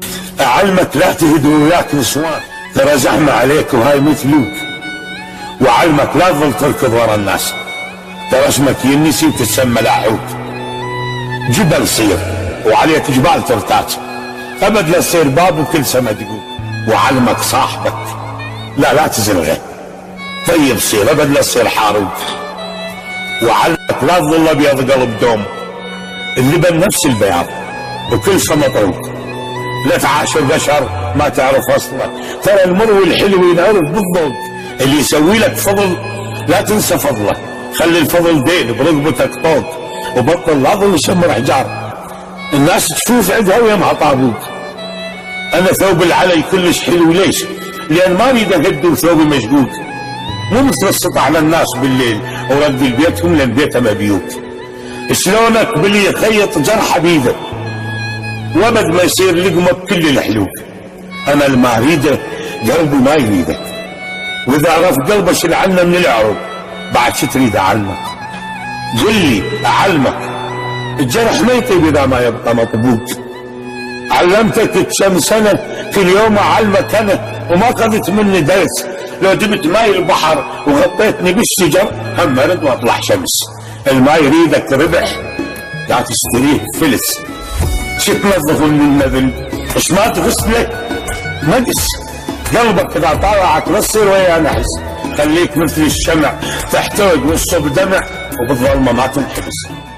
اعلمك لا تهدوا وياك نسوان، ترى زحمه عليك وهاي مثلوك. وعلمك لا تظل تركض ورا الناس، ترى اسمك ينسي وتتسمى لاحوك. جبل صير وعليك جبال ترتاج، ابد لا تصير باب وكل سما دقوق. وعلمك صاحبك لا تزلغه، طيب صير ابد لا تصير حاروق. وعلمك لا تظل ابيض قلب دوم، اللبن نفس البياض وكل سما طوق. لا تعاشر بشر ما تعرف اصله، ترى المر والحلو ينعرف بالضوء. اللي يسوي لك فضل لا تنسى فضله، خلي الفضل دين برقبتك طوق. وبطل لا تظل شمر حجار، الناس تشوف عندها ويمها طابوق. انا ثوب العلي كلش حلو، ليش؟ لان ما اريد اهد ثوبي مشقوق. مو متوسط على الناس بالليل ورد بيتهم لان بيتهم مبيوت. شلونك باللي يخيط جرحه بيده وابد ما يصير لقمه بكل الحلوق. انا اللي ما اريده قلبي ما يريده، واذا عرفت قلبه شل عنه من العروق. بعد شو تريد اعلمك؟ قل لي اعلمك، الجرح ما يطيب اذا ما يبقى مطبوق. علمتك كم سنه كل يوم اعلمك انا وما اخذت مني درس. لو جبت ماي البحر وغطيتني بالشجر هم ارد واطلع شمس. الما يريدك ربح لا تشتريه فلس. شو تنظف من النذل؟ ايش ما تغسله؟ نقص قلبك اذا طالعك لا تصير ويا نحس. خليك مثل الشمع تحتوج والصب دمع وبالظلمه ما تنحبس.